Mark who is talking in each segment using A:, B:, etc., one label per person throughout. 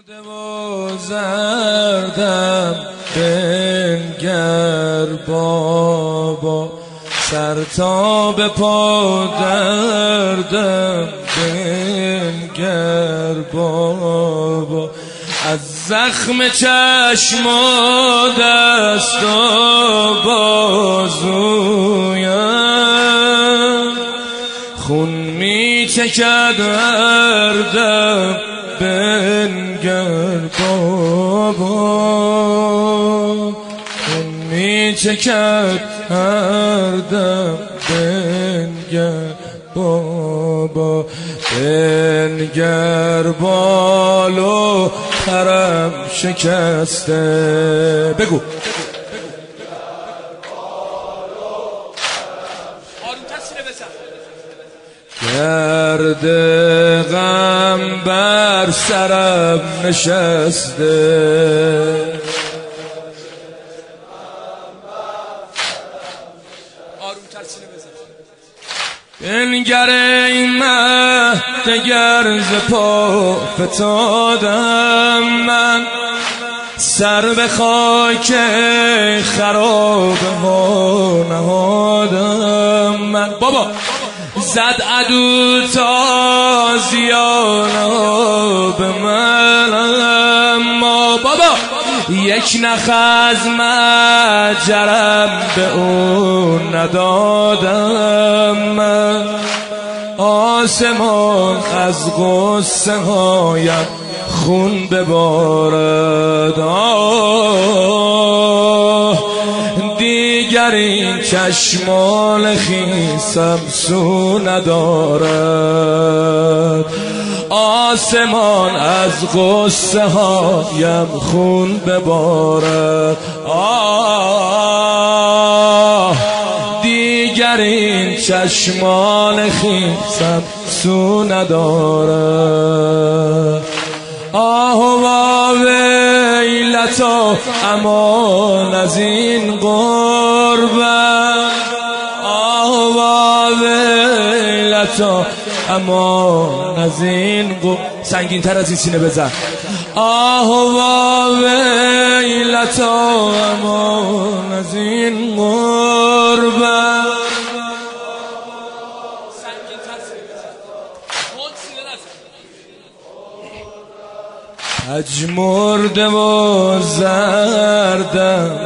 A: مرده و زردم بنگر بابا، سر تا به پا دردم بنگر بابا، از زخم چشم و دست و بازویم خون می چکد هر دم بنگر بابا، خون می چکد هر دم بنگر بابا، بنگر بالو پرم شکسته. بگو گرد غم بر سرم نشسته، بنگر ای مه دگر ز پا فتادم من، سر به خاک خرابه ها نهادم من. بابا زد عدو تازیانه به من، اما بابا یک نخ از مجرم به اون ندادم من. آسمان از غصه هایم خون ببارد، دیگر این چشمان خیسم سو ندارد. آسمان از غصه هایم خون ببارد، دیگر این چشمان خیسم سو ندارد. آه و ویلتا امان از این غربت، آه و ویلتا امان از این غربت. سنگین تر از این سینه بزن. آه و ویلتا امان از این غربت. مرده و زردم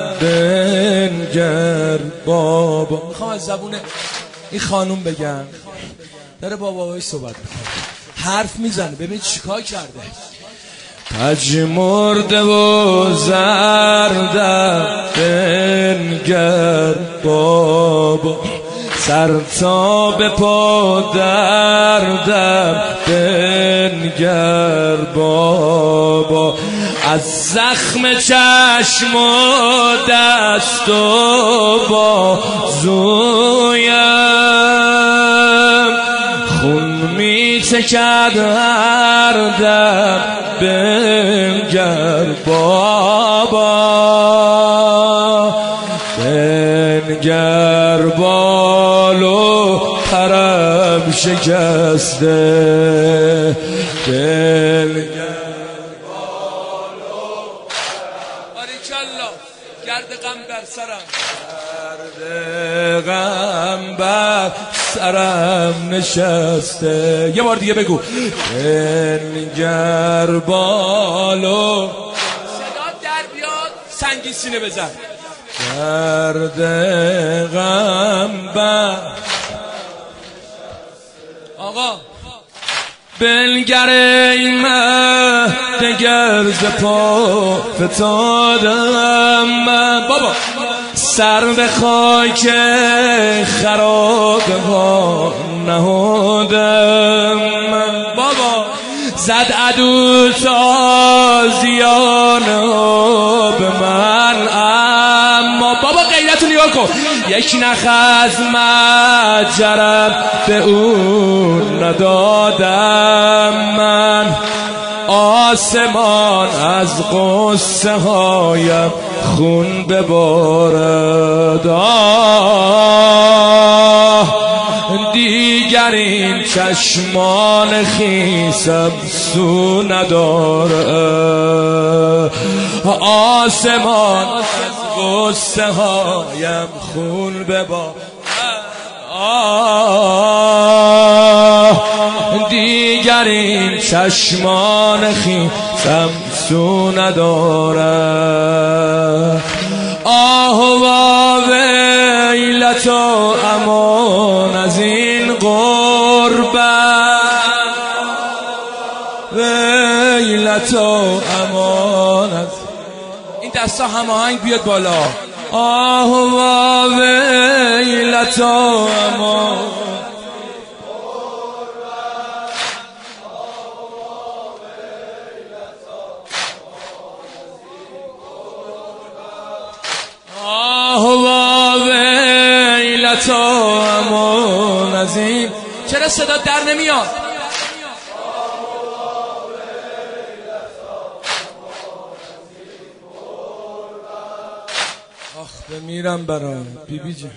A: بنگر بابا. میخوام از زبون این خانوم بگم، داره با بابایی صحبت میکنه، حرف میزنه، ببین چیکار کرده. مرده و زردم بنگر بابا، سر تا به پا دردم بنگر بابا، از زخم چشم و دست و بازویم خون می چکد هر دم بنگر بابا، بنگر بالو پرم شکسته، بنگر بالو باریکالله. گرد غم بر سرم، گرد غم بر سرم نشسته. یه بار دیگه بگو. بنگر بالو، صدا در بیاد، سنگین سینه بزن. گرد غم بر آقا، بنگر ای مه دگر ز پا فتادم من. بابا سر به خاک خرابه ها نهادم من. بابا زد عدو تازیانه به من، اما بابا غیرتو نگاه کن، یک نخ از مجرم به اون ندادم من. آسمان از غصه هایم خون ببارد، دیگر این چشمان خیسم سو نداره، آسمان از غصه هایم خون ببار، دیگر این چشمان خیسم سو نداره. آه و ویلت و امان از این غربت، ویلت و امان از این دستا هماهنگ بیاد بالا. آه و ویلت و امان ویلت و امان از این. چرا صدا در نمیاد؟ آخ بمیرم برای بیبی جان.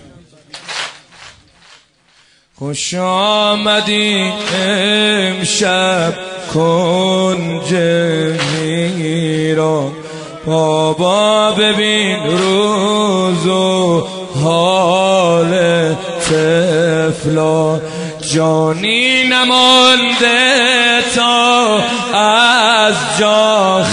A: خوش آمدی امشب کنج ایران، بابا ببین روز و حال طفلا، جانی نمانده تا از جا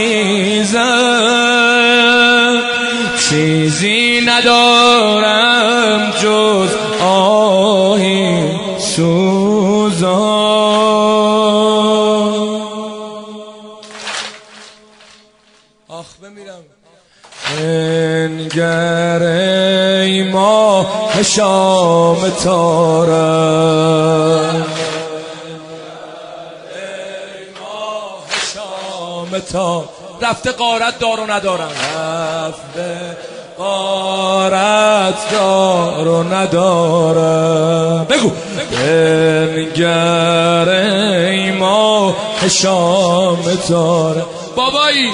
A: خیزم، چیزی ندارم جز آهی سوزان. آخ بمیرم. انگر ای ماه شام تارم، ای ماه شام تارم، رفته غارت دار و ندارم، رفته غارت دار و ندارم. بگو. انگر ای ماه شام تارم، بابایی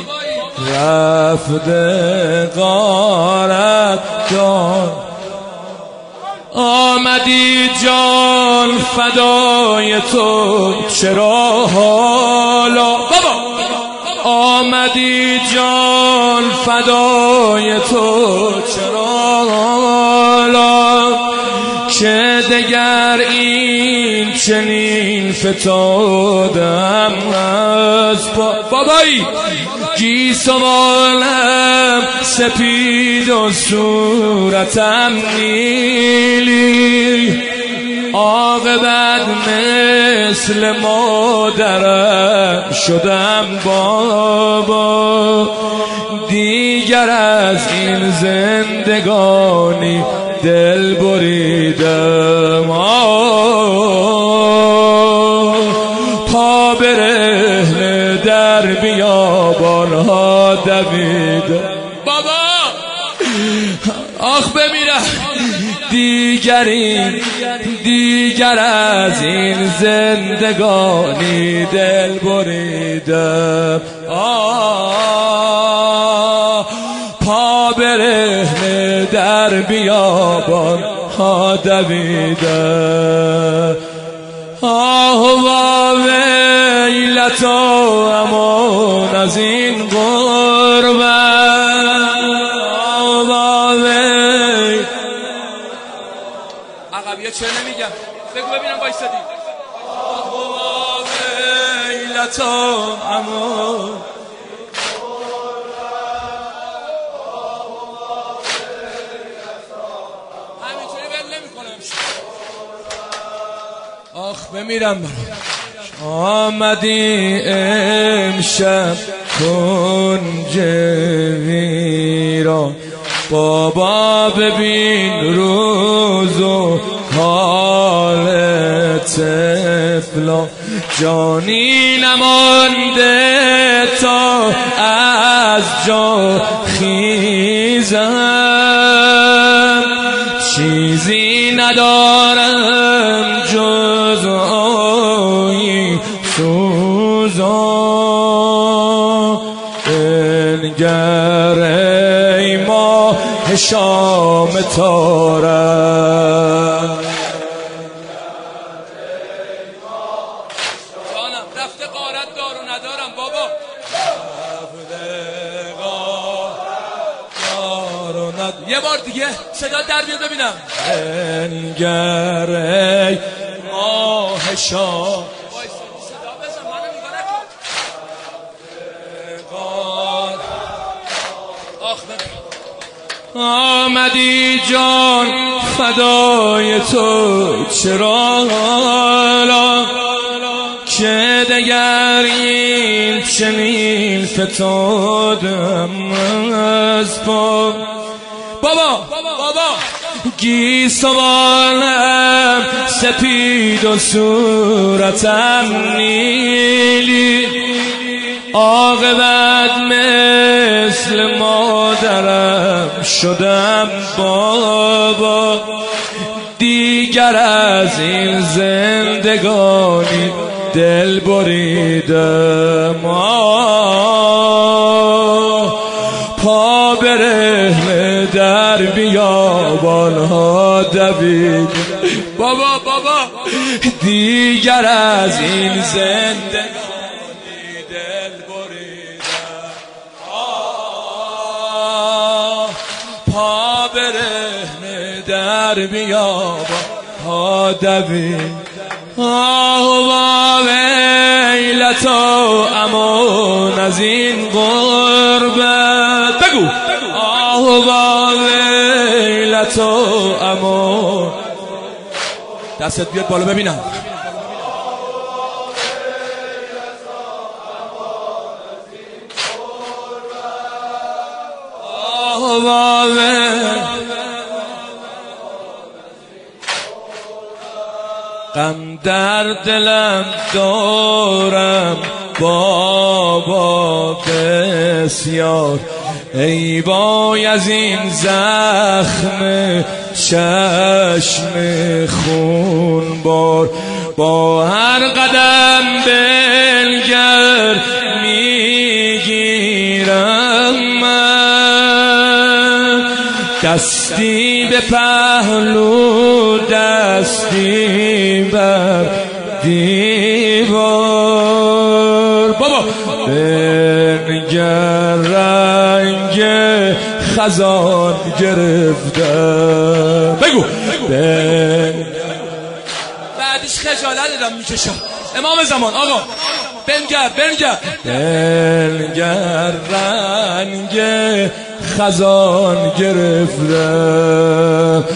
A: رفته غارت دار، آمدی جان فدای تو چرا حالا، بابا آمدی جان فدای تو چرا حالا، که دگر این چنین فتادم از بابایی، گیسوانم سپید و صورتم نیلی، عاقبت مثل مادرم شدم بابا، دیگر از این زندگانی دل بریدم، پا برهنه در بیابانها دویدم. بابا آخ بمیرم. دیگر از این زندگانی دل بریدم، پا برهنه در بیابان ها دویدم. آه و ویلت و امان از این غربت، آه و ویلت. عقبیه چه نمیگم؟ بگو ببینم بایستدی. آه و ویلت و امان آخ بمیرم برای. آمدی امشب کنج ویران، بابا ببین روز و حال طفلا، جانی نمانده تا از جا خیزم، چیزی ندارم جز آهی سوزان. انگر ای ماه شام تارم، یه بار دیگه صدا در بیاد ببینم. انگره ماه شاه صدا بزن منو نگاه نکن. آمدی جان فدای تو چرا که دگر این چنین فتادم از پا. بابا گیسوانم سپید و صورتم نیلی عاقبت مثل مادرم شدم بابا. دیگر از این زندگانی دل بریدم پا برهنه در بیابانها دوید. بابا دیگر از این زندگانی دل بریدم پا برهنه در بیابانها دوید. و ویلت و امان از این غربت. بگو و ویلت و امان. دستت بیاد بالا ببینم. غم در دلم دارم بابا بسیار، ای وای از این زخم چشم خونبار. با هر قدم بنگر میگیرم من، دستی به پهلو دستی بر دیوار. بابا بنگر رنگ خزان گرفتم. بگو بعدش خجالت دارم میکشم. امام زمان آقا بنگر رنگ خزان گرفتم.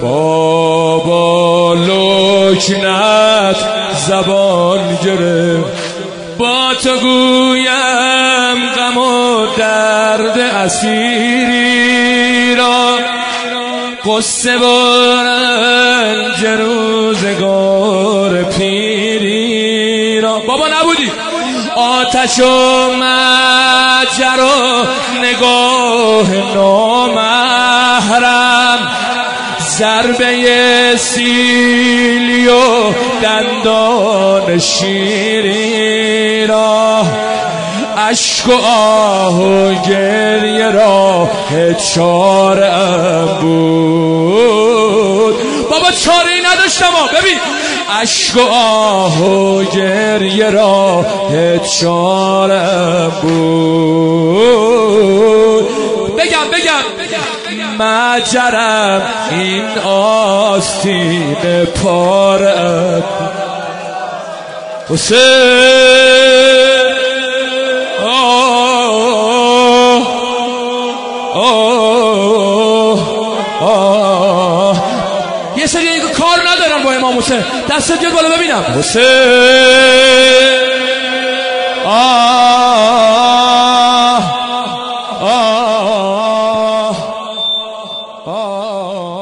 A: بابا لکنت زبان گرفت، با تو گویم غم و درد اسیری را، قصه و رنج روزگار پیری را. بابا نبودی آتش و مجر و نگاه نامحرم، ضربه سیلی و دندان شیری را، اشک و آه و گریه را چاره‌ام بود. بابا چاره‌ای نداشتم ببین، اشک و آه و گریه را چاره‌ام بود. بگم مجرم این آستین پاره‌ام. حسین یه سری دیگه کار ندارم با امام حسین. دستت بیاد بالا ببینم. حسین آه